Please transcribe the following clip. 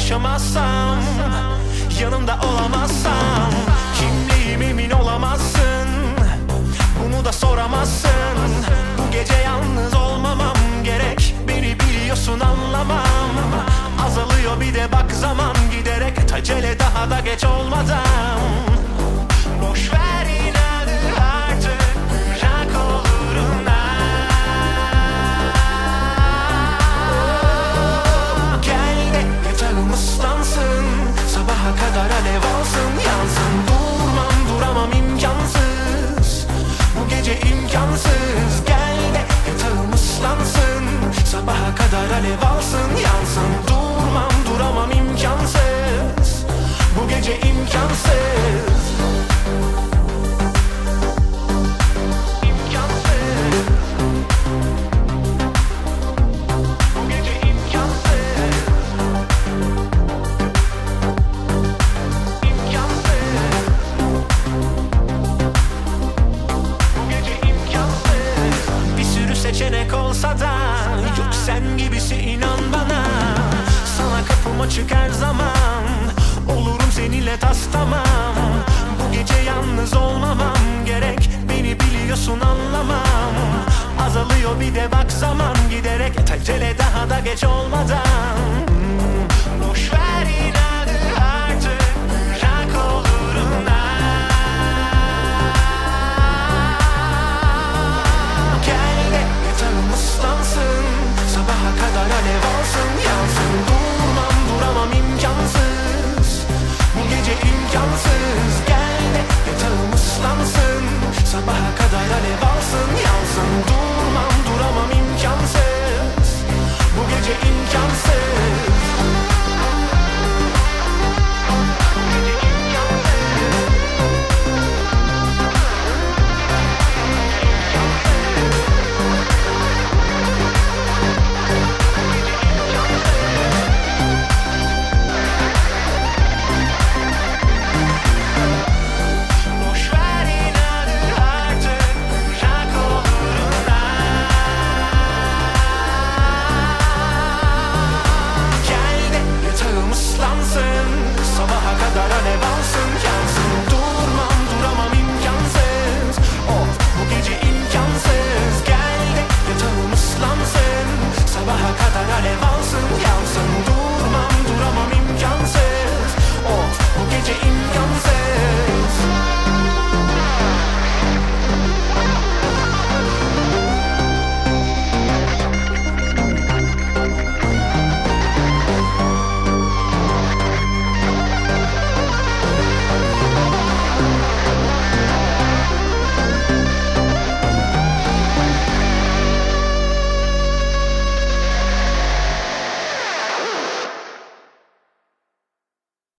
yaşamazsam, yanımda olamazsam, kimliğim emin olamazsın, bunu da soramazsın. Bu gece yalnız olmamam gerek, beni biliyorsun anlamam. Azalıyor bir de bak zaman giderek, acele daha da geç olmadan. Boş ver inadı artık, bırak oluruna. Gel de yatağım ıslansın, sabaha kadar alev olsun, yansın. Durmam duramam imkansız, bu gece imkansız. Gel de yatağım ıslansın, sabaha kadar alev alsın, yansın. Durmam duramam imkansız, bu gece imkansız. Seçenek olsa da yok sen gibisi, inan bana. Sana kapım açık her zaman, olurum seninle tas tamam. Bu gece yalnız olmamam gerek, beni biliyorsun anlamam. Azalıyor bir de bak zaman giderek, acele daha da geç olmadan.